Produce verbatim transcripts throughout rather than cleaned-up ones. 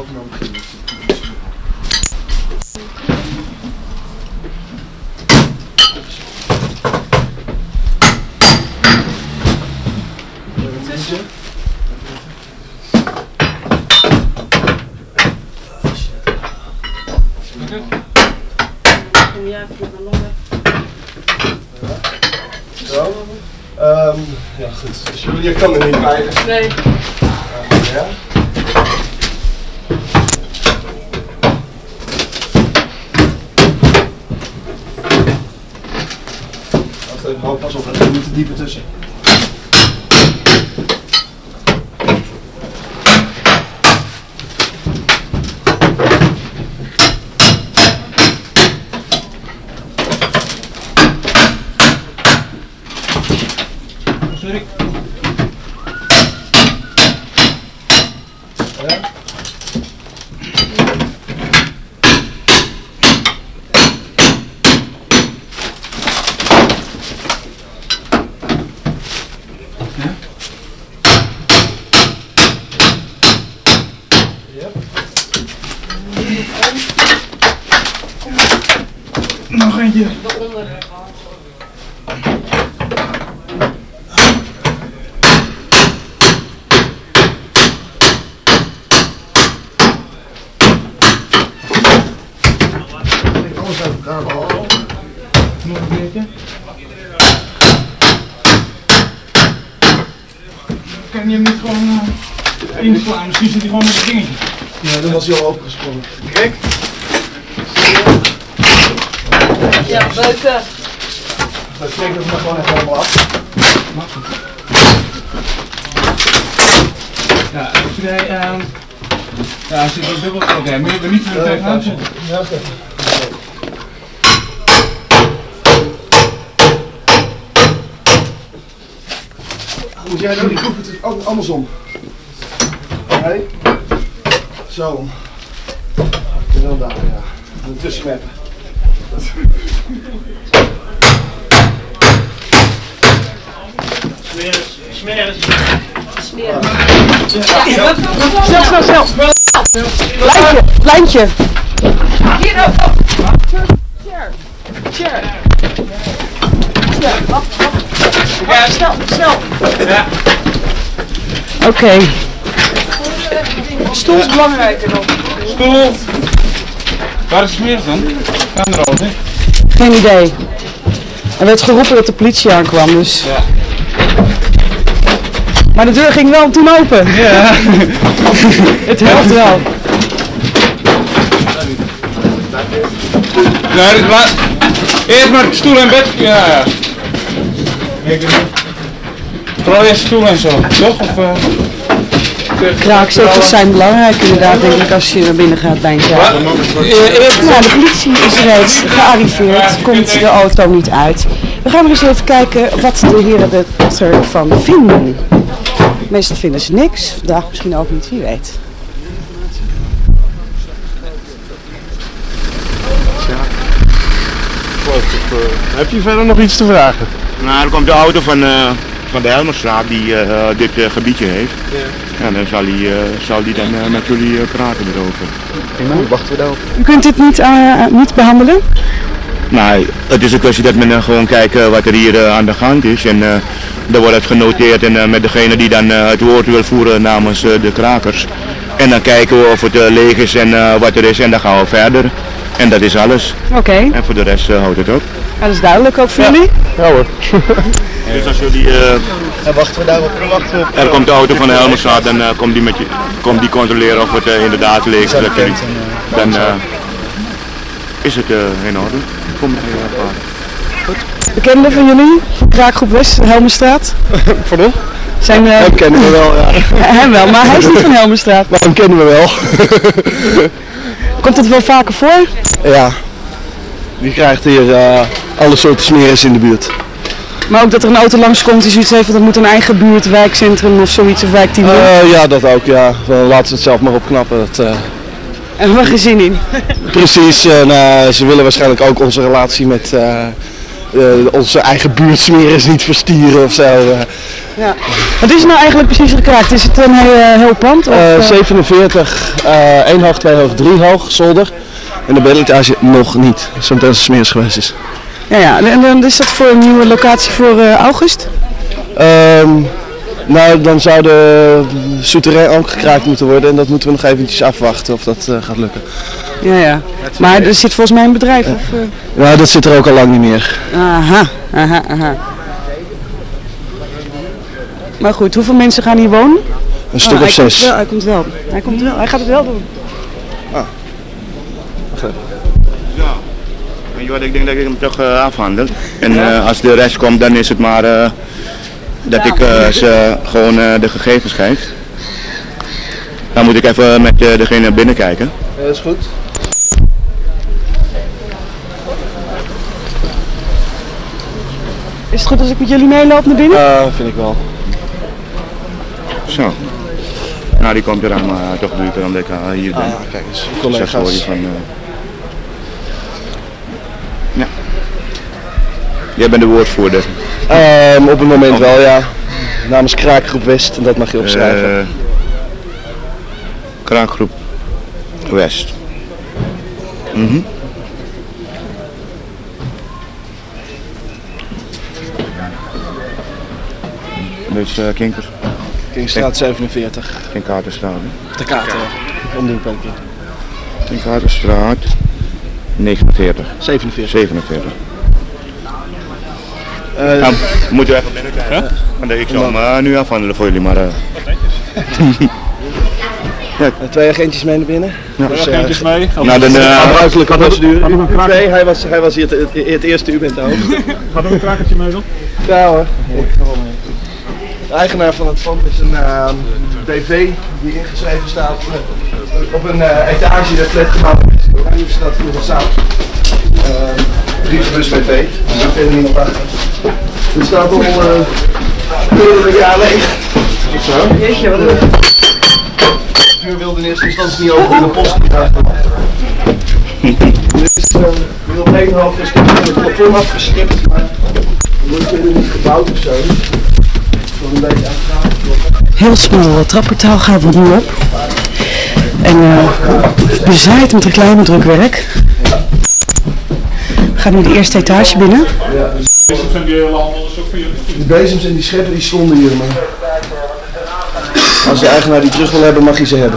lopen naar het begin. Ja, voor de longen. Zo. Um, ja, goed. Dus Julia kan er niet bij. Nee. Uh, ja. Wacht even, hou pas op, er moet er dieper tussen. Sorry. Ja. Nog eentje. Alles uit elkaar behalve. Nog een keertje. Kan je hem niet gewoon uh, inslaan? Misschien zit hij gewoon met het dingetje. Ja, dan was hij al opgesprongen. Kijk. Ja, buiten. Dan steek het maar gewoon even helemaal af. Ja, als jij, uh, ja, als je dat dubbel oké, okay, maar je er niet meer tegenaan zitten. Ja, oké. Moet jij nou die groep het andersom? Nee. Zo. En dan daar, ja. En tussen meppen. Smeren. Ja. Snel, snel, snel. Lijntje, lijntje. Hier, oh, oh. Chair. Chair. Chair. Wacht, wacht. Ja, snel, snel. Ja. Oké. Okay. Stoel is belangrijker dan. Stoel. Waar is het smeer dan? Aan de rood, hè? Geen idee. Er werd geroepen dat de politie aankwam, dus... Ja. Maar de deur ging wel toen open. Ja. Het helpt wel. Nee, maar... Eerst maar stoel en bed. Ja, ja. Vooral eerst stoel en zo, toch? Of, uh... Kraakzetels zijn belangrijk inderdaad, denk ik, als je naar binnen gaat bij een kraak. Ja, Nou, de politie is reeds gearriveerd, komt de auto niet uit. We gaan maar eens even kijken wat de heren ervan vinden. Meestal vinden ze niks, vandaag misschien ook niet, wie weet. Heb je verder nog iets te vragen? Nou, er komt de auto van, uh, van de Helmerstraat die uh, dit uh, gebiedje heeft. Ja. En dan zal hij, uh, zal hij dan uh, met jullie uh, praten erover. Hoe wachten we daarop? U kunt dit niet, uh, niet behandelen? Nou, het is een kwestie dat men uh, gewoon kijkt uh, wat er hier uh, aan de gang is. En uh, dan wordt het genoteerd en uh, met degene die dan uh, het woord wil voeren namens uh, de krakers. En dan kijken we of het uh, leeg is en uh, wat er is en dan gaan we verder. En dat is alles. Oké. Okay. En voor de rest uh, houdt het op. Ja, dat is duidelijk ook voor ja. jullie? Ja hoor. Dus als jullie... Uh, en wachten we daarop? Wachten we op, er komt de auto van de Helmerstraat en uh, komt die, met je, komt die controleren of het uh, inderdaad leeg is. Dat jullie, dan uh, is het uh, in orde. Kom maar uh, Goed. Bekende van jullie? Van Kraakgroep West, Helmerstraat? Pardon? Zijn, uh, hem kennen we wel, ja. Hem wel, maar hij is niet van Helmerstraat. Maar hem kennen we wel. Komt het wel vaker voor? Ja. Die krijgt hier uh, alle soorten smeres in de buurt. Maar ook dat er een auto langskomt die zoiets heeft, dat moet een eigen buurt, wijkcentrum of zoiets, of wijkteam. Uh, ja, dat ook, ja. Laten ze het zelf maar opknappen. Dat, uh... En we hebben geen zin in. Precies, en uh, ze willen waarschijnlijk ook onze relatie met, uh, uh, onze eigen buurtsfeer is niet verstieren of zo. Uh. Ja. Wat is er nou eigenlijk precies gekraakt? Is het een heel, heel pand? Of, uh, uh... zevenenveertig, uh, één hoog, twee hoog, drie hoog, zolder. En de bedenetage nog niet, zometeen als het smeers geweest is. Ja, ja. En dan is dat voor een nieuwe locatie voor uh, august? Um, nou, dan zou de souterrain ook gekraakt moeten worden en dat moeten we nog eventjes afwachten of dat uh, gaat lukken. Ja, ja. Maar er zit volgens mij een bedrijf? Of, uh... Nou, dat zit er ook al lang niet meer. Aha, aha, aha. Maar goed, hoeveel mensen gaan hier wonen? Een stuk oh, of hij zes. Komt wel, hij komt wel. Hij komt wel. Hij gaat het wel doen. Ah. Wacht even. Ja. Weet je wat, ik denk dat ik hem toch uh, afhandel. En uh, als de rest komt, dan is het maar uh, dat ik uh, ze gewoon uh, de gegevens geef. Dan moet ik even met uh, degene binnen kijken. Ja, dat is goed. Is het goed als ik met jullie meeloop naar binnen? Ja, uh, vind ik wel. Zo. Nou, die komt eraan, maar toch doe ik er dan lekker uh, hier ben. Ah, kijk eens, collega's. Van, uh... Ja. Jij bent de woordvoerder. Um, op het moment oh. wel, ja. Namens Kraakgroep West, en dat mag je opschrijven. Uh, Kraakgroep West. Mm-hmm. Dus uh, Kinker. Kinkerstraat zevenenveertig. Kinkaterstraat. De kaarten, om de hoek een keer. Kinkaterstraat negenenveertig. zevenenveertig. zevenenveertig. Uh, nou, moet je even binnenkijken. Huh? Want ik zal hem uh, nu afhandelen voor jullie, maar... Uh... ja. uh, twee agentjes mee naar binnen. Ja. Dus, twee agentjes mee? Nou, de uh, gebruikelijke procedure. Twee, hij was, hij was hier het, het, het eerste, u bent de hoofd. Gaat er een krakertje mee dan? Ja hoor. De eigenaar van het pand is een uh, B V die ingeschreven staat uh, op een uh, etage dat flatgebouw is. De Oranje staat hier nog zaal. Uh, Brievenbus B V, daar verder niemand achter. Er staat al uh, een jaar leeg. Zo. Jeetje, wat een... U wilde in eerste instantie niet over de post krijgen. Dit is uh, op één half is het plafond afgestipt, maar er wordt verder niet gebouwd of zo. Een beetje heel smal trapportaal gaat er nu op. En uh, bezaaid met reclamedrukwerk. We gaan nu de eerste etage binnen. Ja. De bezems en die scheppen die stonden hier, maar als de eigenaar die terug wil hebben, mag hij ze hebben.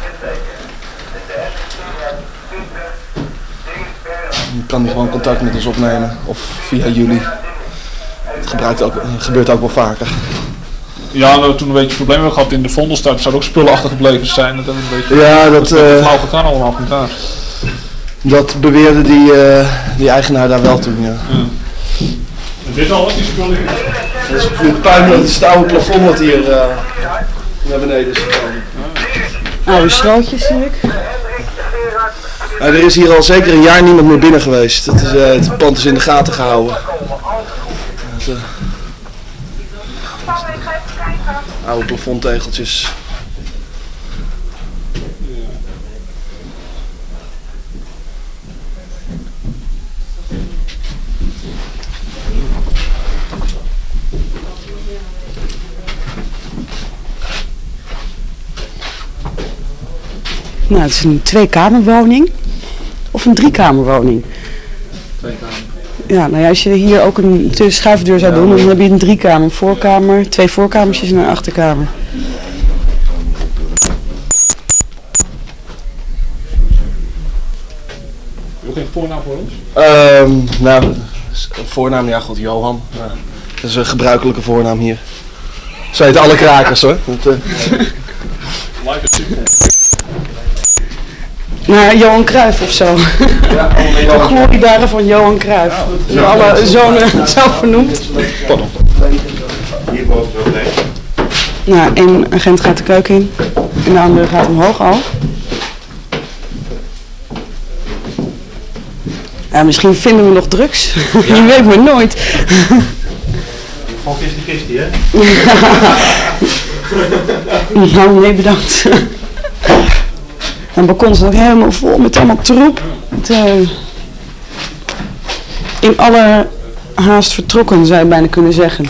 Dan kan hij gewoon contact met ons opnemen, of via jullie. Het gebruikt ook, gebeurt ook wel vaker. Ja, nou, toen een beetje problemen hebben gehad in de Vondelstraat, zouden ook spullen achtergebleven zijn. Dat hebben we een beetje. Ja, dat. Dat uh, flauw gegaan allemaal met elkaar. Dat beweerde die, uh, die eigenaar daar wel toen, ja. ja. En dit al, wat die spullen hier? Dat is het puin, dat is het oude plafond wat hier uh, naar beneden is gekomen. Oude schrootjes zie ik. Ja, er is hier al zeker een jaar niemand meer binnen geweest. Het, is, uh, het pand is in de gaten gehouden. Het, uh, oude plafondtegeltjes. Nou, het is een tweekamerwoning of een driekamerwoning. Tweekamer. Ja, nou ja, als je hier ook een schuifdeur zou doen, dan heb je een driekamer, een voorkamer, twee voorkamertjes en een achterkamer. Heb je ook geen voornaam voor ons? Um, nou, voornaam, ja goed, Johan. Ja, dat is een gebruikelijke voornaam hier. Zo heet alle krakers hoor. Dat, uh... Nou, Johan Cruijff of zo. Ja, de gloriedagen van Johan Cruijff. Ja, alle zonen zo vernoemd. Nou, één agent gaat de keuken in en de andere gaat omhoog al. Ja, misschien vinden we nog drugs. Ja. Je weet maar nooit. Van Christy Christy, hè? Nou, nee, bedankt. En het balkon staat helemaal vol met allemaal troep. Met, uh, in alle haast vertrokken, zou je bijna kunnen zeggen.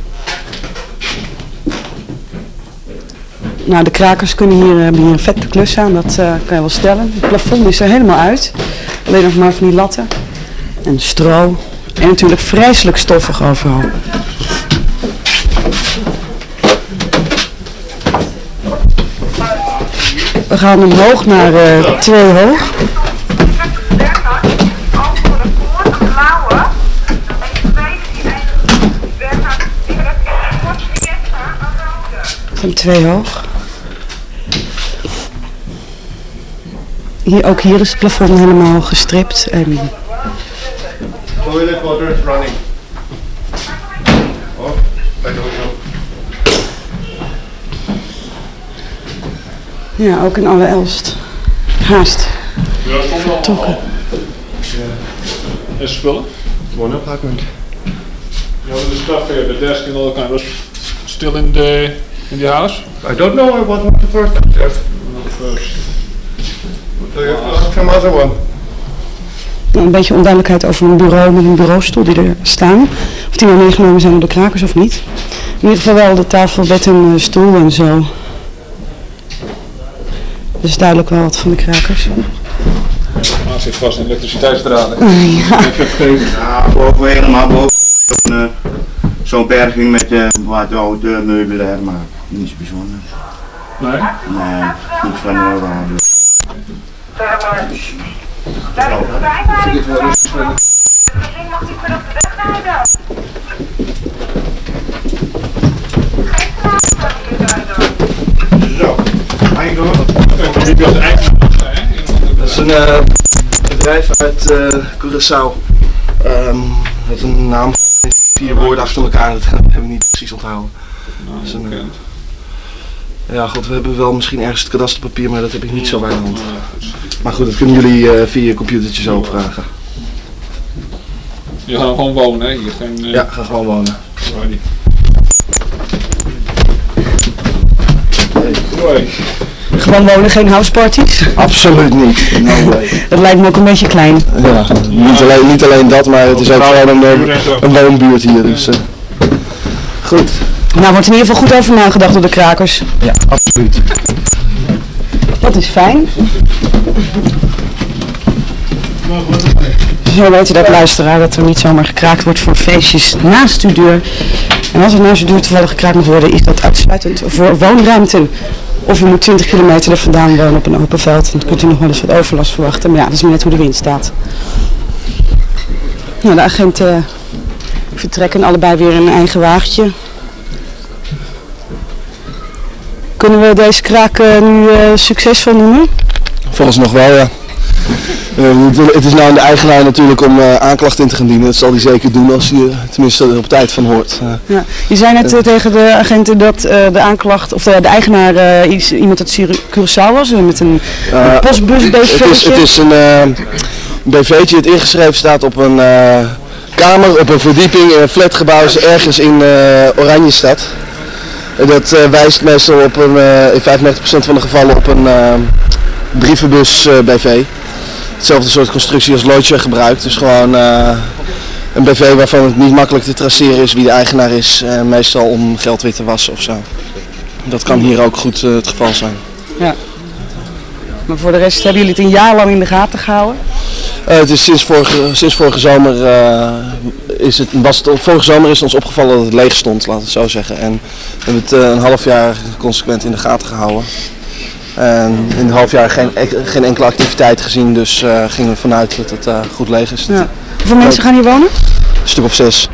Nou, de krakers kunnen hier, hebben hier een vette klus aan, dat uh, kan je wel stellen. Het plafond is er helemaal uit. Alleen nog maar van die latten. En stro. En natuurlijk vreselijk stoffig overal. We gaan omhoog naar uh, twee hoog. Van twee hoog. Hier, ook hier is het plafond helemaal gestript. En Toilet water is running. Oh, I don't know. ja, ook in alle elst. Haast. Ja, dat komt wel Vertrokken. En spullen? One apartment. Ja, the stuff here, the desk and all that kind of still in the in the house? I don't know, I wasn't the first upstairs. Not the first. So you have to ask some other one. Een beetje onduidelijkheid over een bureau met een bureaustoel die er staan. Of die nou meegenomen zijn door de krakers of niet. In ieder geval wel de tafel, bed en uh, stoel en zo. Dus duidelijk wel wat van de krakers. Ah, het zit vast in elektriciteitsdraden. Uh, ja. Ja, boven helemaal boven. Uh, Zo'n berging met uh, wat oude meubilair, maar niets bijzonders. Nee? Nee, niets van de orde. Zo, ga je door? Wie was de eigenaar zijn? Dat is een uh, bedrijf uit uh, Curaçao. Um, dat een naam vier woorden achter elkaar, dat hebben we niet precies onthouden. Nou, Dat is een, bekend. Ja, god, we hebben wel misschien ergens het kadasterpapier, maar dat heb ik niet zo bij de hand. Ja, goed. Maar goed, dat kunnen jullie uh, via je computertje zo opvragen. Je gaat gewoon wonen, hè? Je geen, uh, Ja, ga gewoon wonen. Ready. Hoi. Gewoon wonen, geen houseparties. Absoluut niet. No way. Dat lijkt me ook een beetje klein. Ja, niet alleen, niet alleen dat, maar het is ook gewoon een, uh, een woonbuurt hier. Dus, uh. Goed. Nou, wordt in ieder geval goed over nagedacht door de krakers. Ja, absoluut. Dat is fijn. Zo weten dat luisteraar dat er niet zomaar gekraakt wordt voor feestjes naast uw deur. En als er naast uw deur toevallig gekraakt moet worden, is dat uitsluitend voor woonruimte. Of u moet twintig kilometer er vandaan wonen op een open veld. Dan kunt u nog wel eens wat overlast verwachten. Maar ja, dat is maar net hoe de wind staat. Nou, de agenten vertrekken allebei weer in een eigen wagentje. Kunnen we deze kraak uh, nu uh, succesvol noemen? Volgens nog wel, ja. Uh, het is nou aan de eigenaar natuurlijk om uh, aanklacht in te gaan dienen. Dat zal hij zeker doen als hij uh, tenminste er op tijd van hoort. Uh, Ja. Je zei net uh, tegen de agenten dat uh, de aanklacht, of de, de eigenaar uh, iets, iemand uit Curaçao was, uh, met een, uh, een postbus B V'tje. Het is, het is een uh, B V'tje dat ingeschreven staat op een uh, kamer, op een verdieping in een flatgebouw ergens in uh, Oranjestad. Dat uh, wijst meestal op een, uh, in vijfennegentig procent van de gevallen op een uh, brievenbus uh, B V. Hetzelfde soort constructie als Lloydshire gebruikt. Dus gewoon uh, een B V waarvan het niet makkelijk te traceren is wie de eigenaar is. Uh, meestal om geld wit te wassen of zo. Dat kan hier ook goed uh, het geval zijn. Ja. Maar voor de rest hebben jullie het een jaar lang in de gaten gehouden? Uh, het is sinds vorige, sinds vorige zomer uh, is het, was het, vorige zomer is het ons opgevallen dat het leeg stond, laat het zo zeggen. En we hebben het uh, een half jaar consequent in de gaten gehouden. En in een half jaar geen, geen enkele activiteit gezien, dus uh, gingen we vanuit dat het uh, goed leeg is. Ja. Hoeveel mensen gaan hier wonen? Een stuk of zes.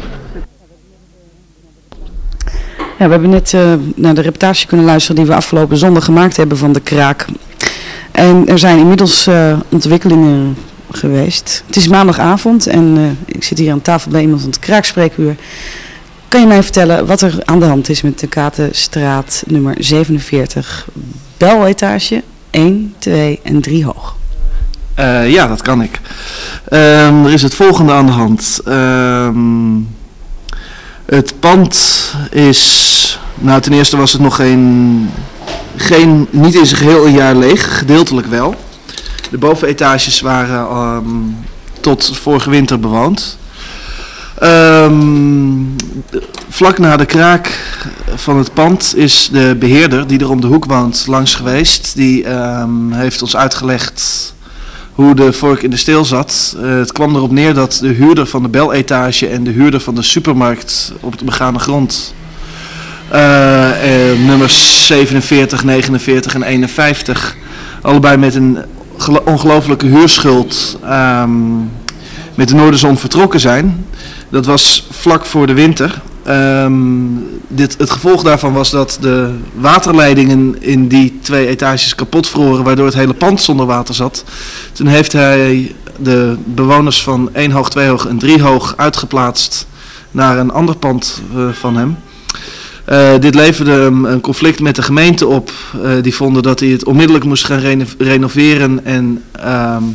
Ja, we hebben net uh, naar de reportage kunnen luisteren die we afgelopen zondag gemaakt hebben van de kraak. En er zijn inmiddels uh, ontwikkelingen geweest. Het is maandagavond en uh, ik zit hier aan tafel bij iemand van het Kraakspreekuur. Kan je mij vertellen wat er aan de hand is met de Katenstraat nummer zevenenveertig, beletage één, twee en drie hoog? Uh, ja, dat kan ik. Um, er is het volgende aan de hand. Um, het pand is, nou ten eerste was het nog geen, geen niet in zijn geheel een jaar leeg, gedeeltelijk wel. De bovenetages waren um, tot vorige winter bewoond. Uh, Um, vlak na de kraak van het pand is de beheerder die er om de hoek woont langs geweest. Die um, heeft ons uitgelegd hoe de vork in de steel zat. Uh, het kwam erop neer dat de huurder van de beletage en de huurder van de supermarkt op de begane grond, uh, uh, nummers zevenenveertig, negenenveertig en eenenvijftig, allebei met een ongelooflijke huurschuld um, met de Noorderzon vertrokken zijn. Dat was vlak voor de winter. Um, dit, het gevolg daarvan was dat de waterleidingen in die twee etages kapot vroren, waardoor het hele pand zonder water zat. Toen heeft hij de bewoners van één hoog, twee hoog en drie hoog uitgeplaatst naar een ander pand uh, van hem. Uh, dit leverde hem een conflict met de gemeente op. Uh, die vonden dat hij het onmiddellijk moest gaan reno- renoveren en um,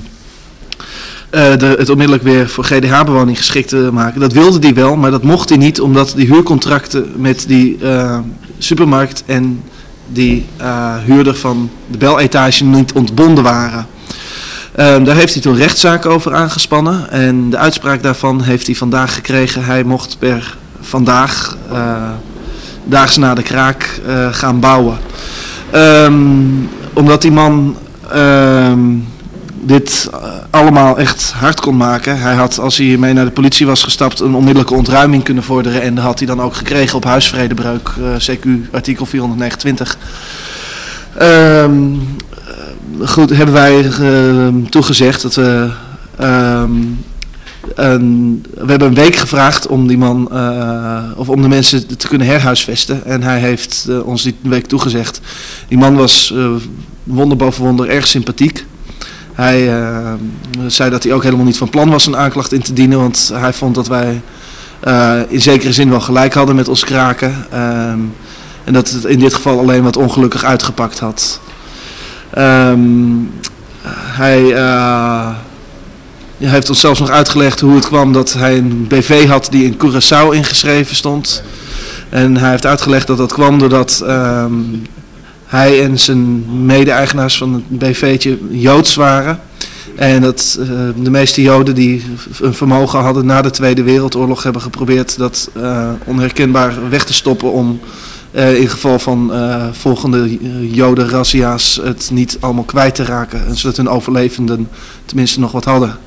uh, de, het onmiddellijk weer voor G D H-bewoning geschikt te maken. Dat wilde hij wel, maar dat mocht hij niet omdat die huurcontracten met die uh, supermarkt en die uh, huurder van de beletage niet ontbonden waren. Uh, daar heeft hij toen rechtszaak over aangespannen en de uitspraak daarvan heeft hij vandaag gekregen. Hij mocht per vandaag, uh, daags na de kraak, uh, gaan bouwen. Um, omdat die man um, dit uh, allemaal echt hard kon maken. Hij had, als hij hiermee naar de politie was gestapt, een onmiddellijke ontruiming kunnen vorderen. En dat had hij dan ook gekregen op huisvredebreuk, uh, C Q artikel vierhonderdnegenentwintig. Um, goed, hebben wij uh, toegezegd dat we... Um, Een, we hebben een week gevraagd om die man, uh, of om de mensen te kunnen herhuisvesten. En hij heeft uh, ons die week toegezegd. Die man was uh, wonder boven wonder erg sympathiek. Hij uh, zei dat hij ook helemaal niet van plan was een aanklacht in te dienen. Want hij vond dat wij uh, in zekere zin wel gelijk hadden met ons kraken. Uh, en dat het in dit geval alleen wat ongelukkig uitgepakt had. Um, hij... Uh, Hij heeft ons zelfs nog uitgelegd hoe het kwam dat hij een B V had die in Curaçao ingeschreven stond. En hij heeft uitgelegd dat dat kwam doordat um, hij en zijn mede-eigenaars van het B V'tje Joods waren. En dat uh, de meeste Joden die een vermogen hadden na de Tweede Wereldoorlog hebben geprobeerd dat uh, onherkenbaar weg te stoppen om uh, in geval van uh, volgende Joden-razzia's het niet allemaal kwijt te raken. En zodat hun overlevenden tenminste nog wat hadden.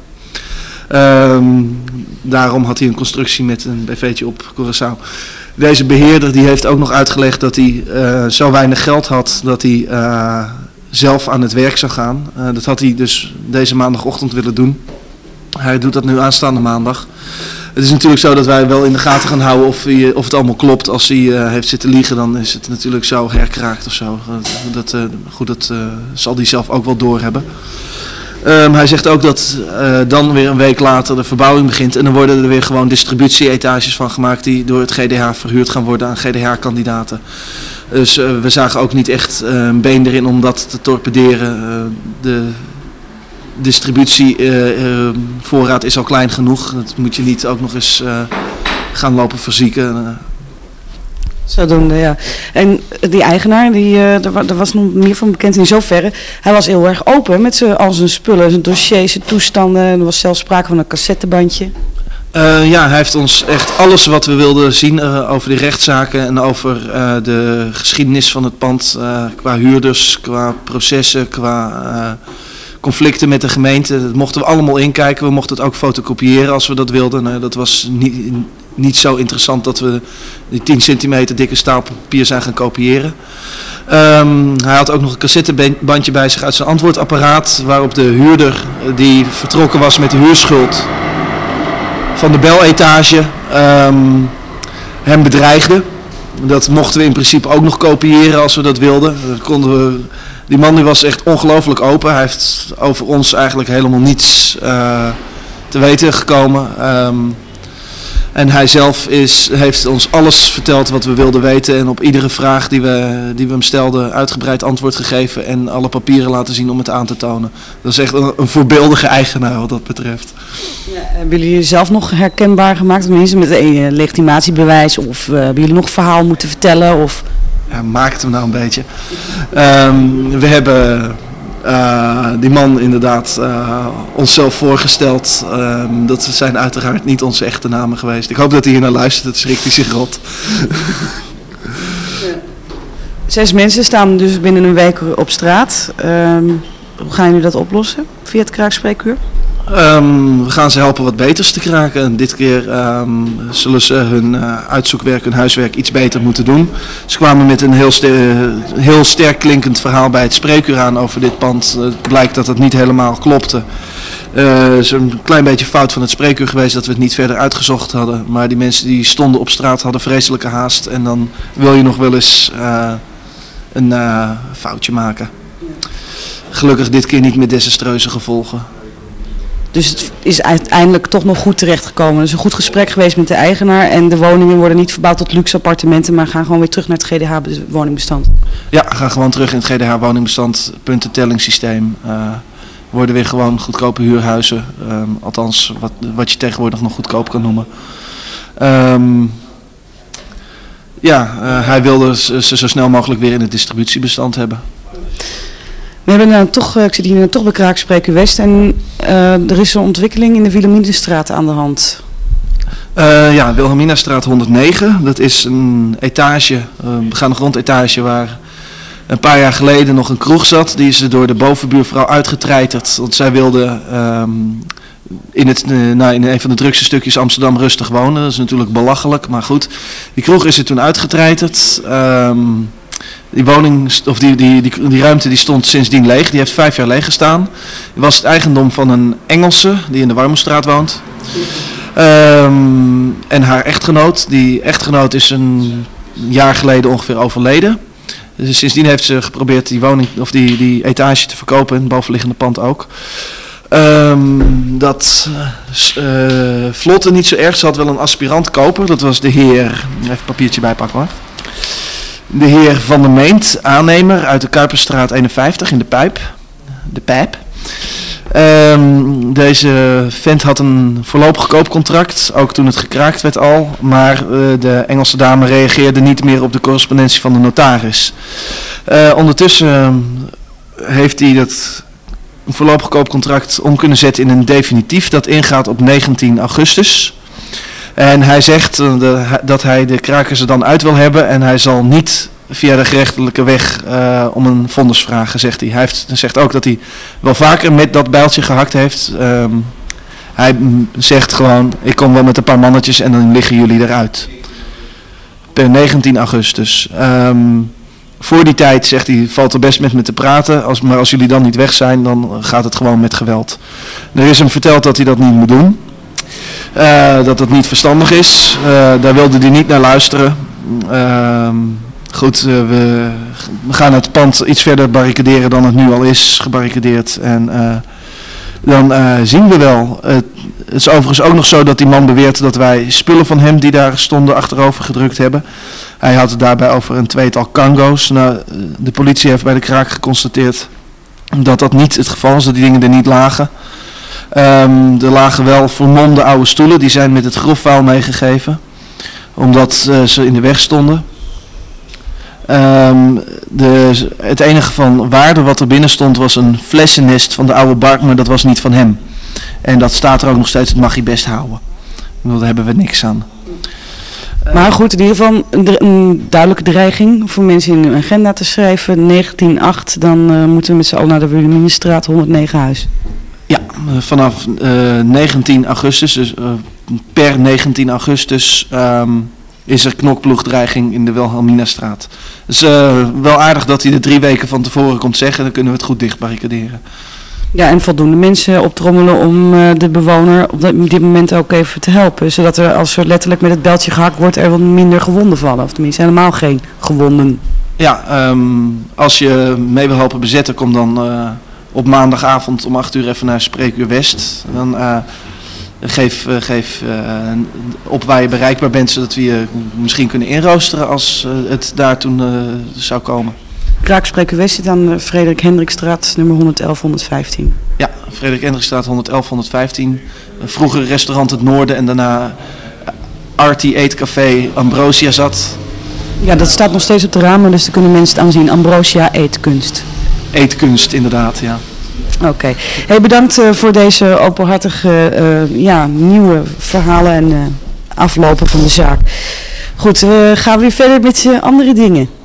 Um, daarom had hij een constructie met een B V'tje op Curaçao. Deze beheerder die heeft ook nog uitgelegd dat hij uh, zo weinig geld had dat hij uh, zelf aan het werk zou gaan. Uh, dat had hij dus deze maandagochtend willen doen. Hij doet dat nu aanstaande maandag. Het is natuurlijk zo dat wij wel in de gaten gaan houden of, hij, of het allemaal klopt. Als hij uh, heeft zitten liegen, dan is het natuurlijk zo herkraakt of zo. Dat, uh, goed, dat uh, zal hij zelf ook wel doorhebben. Um, hij zegt ook dat uh, dan weer een week later de verbouwing begint en dan worden er weer gewoon distributie-etages van gemaakt die door het G D H verhuurd gaan worden aan G D H-kandidaten. Dus uh, we zagen ook niet echt uh, een been erin om dat te torpederen. Uh, de distributievoorraad uh, uh, is al klein genoeg, dat moet je niet ook nog eens uh, gaan lopen verzieken. Uh, Zodoende, ja. En die eigenaar, die, uh, er, er was nog meer van bekend in zoverre. Hij was heel erg open met zijn, al zijn spullen, zijn dossiers, zijn toestanden. Er was zelfs sprake van een cassettebandje. Uh, ja, hij heeft ons echt alles wat we wilden zien uh, over die rechtszaken en over uh, de geschiedenis van het pand. Uh, qua huurders, qua processen, qua uh, conflicten met de gemeente. Dat mochten we allemaal inkijken. We mochten het ook fotocopiëren als we dat wilden. Uh, dat was niet... Niet zo interessant dat we die tien centimeter dikke stapel papier zijn gaan kopiëren. Um, hij had ook nog een cassettebandje bij zich uit zijn antwoordapparaat, waarop de huurder die vertrokken was met de huurschuld van de beletage um, hem bedreigde. Dat mochten we in principe ook nog kopiëren als we dat wilden. Dat konden we, die man die was echt ongelooflijk open. Hij heeft over ons eigenlijk helemaal niets uh, te weten gekomen. Um, En hij zelf is, heeft ons alles verteld wat we wilden weten en op iedere vraag die we, die we hem stelden uitgebreid antwoord gegeven en alle papieren laten zien om het aan te tonen. Dat is echt een, een voorbeeldige eigenaar wat dat betreft. Ja, hebben jullie jezelf nog herkenbaar gemaakt, tenminste met een legitimatiebewijs of uh, hebben jullie nog een verhaal moeten vertellen? Of... Ja, maakt hem nou een beetje. Um, we hebben uh, die man inderdaad uh, onszelf voorgesteld. Uh, dat zijn uiteraard niet onze echte namen geweest. Ik hoop dat hij hier naar luistert, het schrikt hij zich rot. Zes mensen staan dus binnen een week op straat. Um, hoe gaan jullie dat oplossen via het kraakspreekuur? Um, we gaan ze helpen wat beters te kraken. En dit keer um, zullen ze hun uh, uitzoekwerk, hun huiswerk iets beter moeten doen. Ze kwamen met een heel, ster- heel sterk klinkend verhaal bij het spreekuur aan over dit pand. Het blijkt dat het niet helemaal klopte. Uh, het is een klein beetje fout van het spreekuur geweest dat we het niet verder uitgezocht hadden. Maar die mensen die stonden op straat hadden vreselijke haast. En dan wil je nog wel eens uh, een uh, foutje maken. Gelukkig dit keer niet met desastreuze gevolgen. Dus het is uiteindelijk toch nog goed terechtgekomen. Er is een goed gesprek geweest met de eigenaar en de woningen worden niet verbouwd tot luxe appartementen, maar gaan gewoon weer terug naar het G D H-woningbestand. Ja, gaan gewoon terug in het G D H-woningbestand, puntentellingssysteem. Uh, worden weer gewoon goedkope huurhuizen, um, althans wat, wat je tegenwoordig nog goedkoop kan noemen. Um, ja, uh, hij wilde ze zo snel mogelijk weer in het distributiebestand hebben. We hebben nou toch, ik zit hier nou toch bij Kraakspreekuur West en uh, er is een ontwikkeling in de Wilhelminastraat aan de hand. Uh, ja, Wilhelminastraat honderdnegen, dat is een etage, een begaande grondetage waar een paar jaar geleden nog een kroeg zat. Die is er door de bovenbuurvrouw uitgetreiterd, want zij wilde um, in, het, uh, nou, in een van de drukste stukjes Amsterdam rustig wonen. Dat is natuurlijk belachelijk, maar goed. Die kroeg is er toen uitgetreiterd. Um, Die woning, of die, die, die, die ruimte die stond sindsdien leeg. Die heeft vijf jaar leeg gestaan. Die was het eigendom van een Engelse die in de Warmoestraat woont. Um, en haar echtgenoot. Die echtgenoot is een jaar geleden ongeveer overleden. Dus sindsdien heeft ze geprobeerd die woning of die, die etage te verkopen. En het bovenliggende pand ook. Um, dat uh, vlotte niet zo erg. Ze had wel een aspirant koper. Dat was de heer. Even een papiertje bijpakken hoor. De heer Van der Meent, aannemer uit de Kuiperstraat eenenvijftig in de Pijp. De Pijp. Um, deze vent had een voorlopig koopcontract, ook toen het gekraakt werd al. Maar uh, de Engelse dame reageerde niet meer op de correspondentie van de notaris. Uh, ondertussen heeft hij dat voorlopig koopcontract om kunnen zetten in een definitief dat ingaat op negentien augustus. En hij zegt uh, de, dat hij de krakers er dan uit wil hebben en hij zal niet via de gerechtelijke weg uh, om een vonnis vragen, zegt hij. Hij heeft, zegt ook dat hij wel vaker met dat bijltje gehakt heeft. Um, hij zegt gewoon, ik kom wel met een paar mannetjes en dan liggen jullie eruit. Per negentien augustus. Um, voor die tijd, zegt hij, valt er best met me te praten, als, maar als jullie dan niet weg zijn, dan gaat het gewoon met geweld. Er is hem verteld dat hij dat niet moet doen. Uh, dat het niet verstandig is. Uh, daar wilde hij niet naar luisteren. Uh, goed, uh, we, we gaan het pand iets verder barricaderen dan het nu al is gebarricadeerd. En uh, dan uh, zien we wel. Uh, het is overigens ook nog zo dat die man beweert dat wij spullen van hem die daar stonden achterover gedrukt hebben. Hij had het daarbij over een tweetal Kango's. Nou, de politie heeft bij de kraak geconstateerd dat dat niet het geval is, dat die dingen er niet lagen. Um, er lagen wel vermomde oude stoelen, die zijn met het grofvuil meegegeven, omdat uh, ze in de weg stonden. Um, de, het enige van waarde wat er binnen stond was een flessennest van de oude Bark, maar dat was niet van hem. En dat staat er ook nog steeds, dat mag hij best houden. Daar hebben we niks aan. Maar goed, in ieder geval een, een duidelijke dreiging voor mensen in hun agenda te schrijven. negentien acht, dan uh, moeten we met z'n allen naar de Wilhelminastraat honderdnegen huis. Ja, vanaf uh, negentien augustus, dus uh, per negentien augustus um, is er knokploegdreiging in de Wilhelminastraat. Het is uh, wel aardig dat hij er drie weken van tevoren komt zeggen, dan kunnen we het goed dicht barricaderen. Ja, en voldoende mensen optrommelen om uh, de bewoner op dit moment ook even te helpen. Zodat er, als er letterlijk met het beltje gehakt wordt, er wat minder gewonden vallen. Of tenminste helemaal geen gewonden. Ja, um, als je mee wil helpen bezetten, kom dan uh, op maandagavond om acht uur even naar Spreekuur West. Dan uh, geef, uh, geef uh, op waar je bereikbaar bent, zodat we je misschien kunnen inroosteren als uh, het daar toen uh, zou komen. Kraakspreekuur West zit aan de Frederik Hendrikstraat, nummer honderdelf honderdvijftien. Ja, Frederik Hendrikstraat honderdelf honderdvijftien. Vroeger restaurant Het Noorden en daarna Artie Eetcafé Ambrosia zat. Ja, dat staat nog steeds op de ramen, dus daar kunnen mensen het aanzien. Ambrosia Eetkunst. eetkunst inderdaad, ja. Oké. Okay. Hey, bedankt uh, voor deze openhartige uh, ja, nieuwe verhalen en uh, aflopen van de zaak. Goed, we gaan weer verder met uh, andere dingen.